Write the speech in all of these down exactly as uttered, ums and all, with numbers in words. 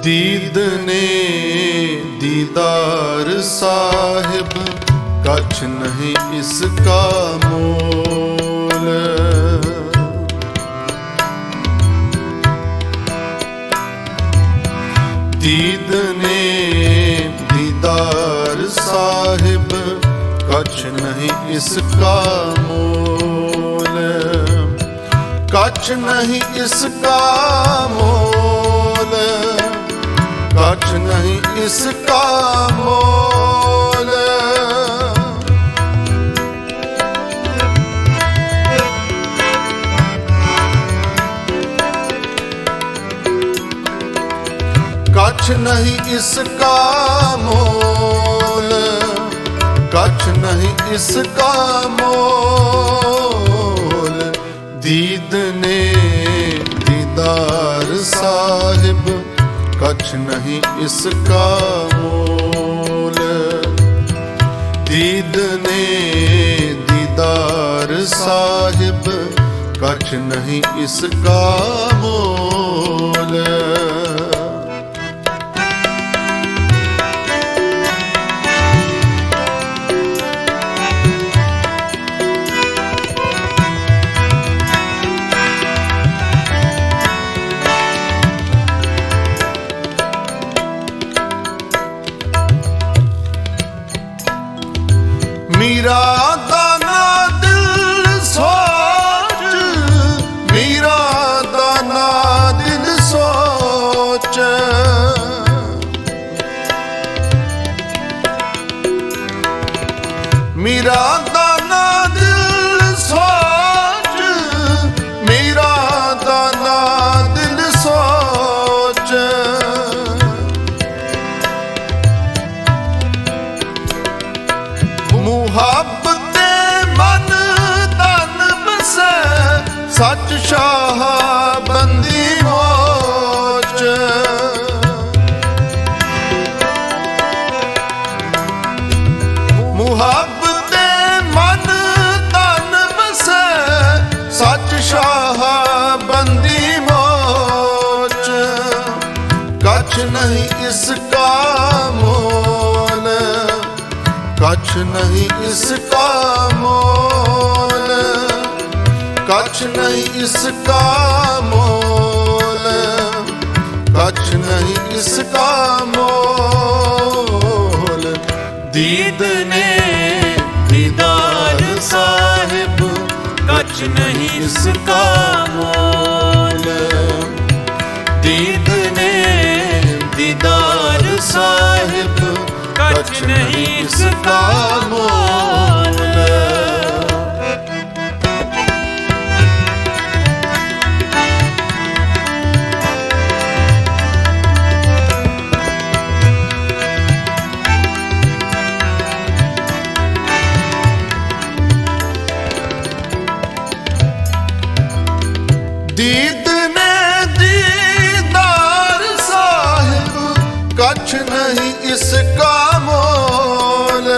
दीद ने दीदार साहिब, कछ नहीं इसका मोल। दीद ने दीदार साहिब, कछ नहीं इसका मोल। कछ नहीं इसका मोल, कछ नहीं इसका मोल। कछ नहीं इसका मोल, कछ नहीं इसका मोल। दीद ने दीदार साहिब, कछ नहीं इसका मोल। दीद ने दीदार साहिब, कछ नहीं इसका मोल। मीरा दाना दिल सोच, मीरा दाना दिल सोच। मीरा दाना दिल सोच, मीरा दाना दिल सोच। मुहब्बते मन तन बसे, सच शाह बंदी मोच। मुहब्बते मन तन बसे, सच शाह बंदी मोच। कछ नहीं इसका मोल, कछ नहीं इसका मोल। कछ नहीं इसका मोल, कछ नहीं इसका मोल। दीद ने दीदार साहिब, कछ नहीं इसका मोल। दीद ने दीदार साहिब, कछ नहीं इसका मोल। दीद ने दीदार साहिब, कछ नहीं इसका मोल।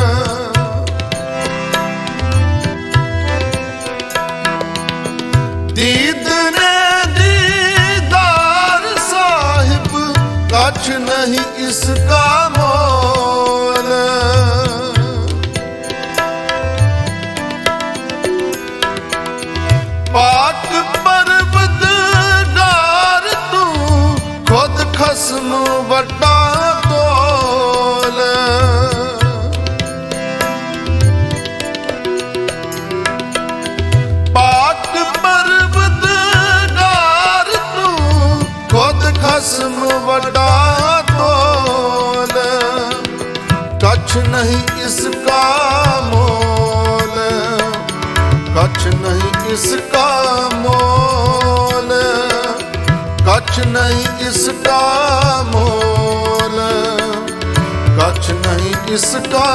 दीद ने दीदार साहिब, कछ नहीं इसका मोल। पाक परवरदिगार तू, खुद खस्म वड्डा तोल। पाक परवरदिगार तू, खुद खस्म वड्डा तोल। कछ नहीं इसका मोल, कछ नहीं इसका मोल। कछ नहीं इसका मोल, कछ नहीं इसका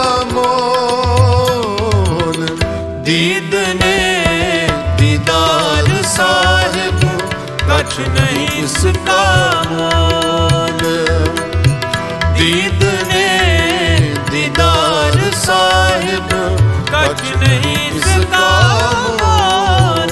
मोल। दीद ने दीदार साहिब, कछ नहीं इसका मोल। दीद ने दीदार साहिब, कछ नहीं इसका मोल।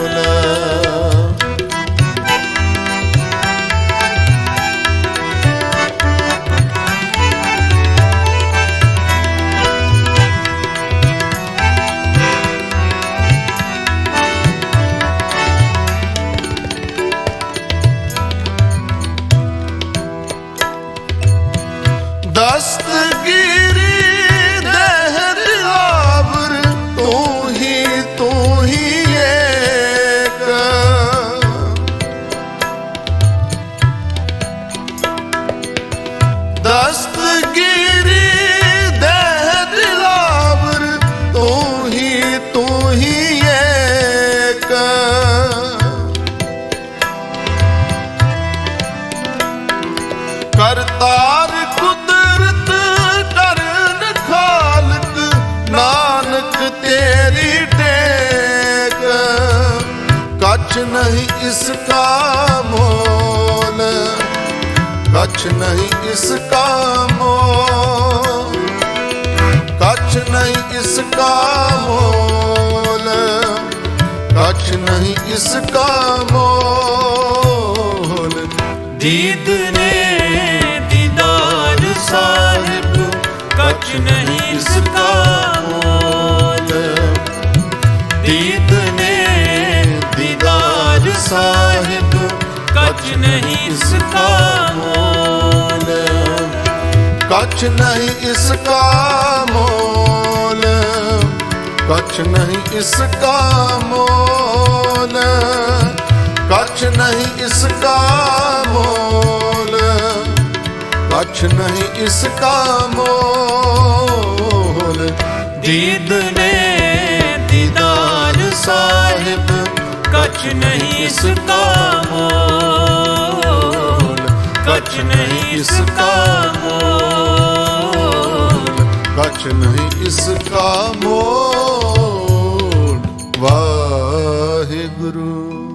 तेरी टेक, कछ नहीं इसका मोल, कछ नहीं इसका मोल, कछ नहीं इसका मोल, कछ नहीं इसका मोल। दीद ने दीदार साहिब, कछ नहीं इसका मोल। दीद ने दीदार साहिब, कछ नहीं इसका मोल, कछ नहीं इसका मोल, कछ नहीं इसका मोल, कछ नहीं इसका मोल, कछ नहीं इसका मोल। दीद ने दीदार साहिब, कछ नहीं इसका मोल, कछ नहीं इसका मोल, कछ नहीं इसका मोल। वाहिगुरु।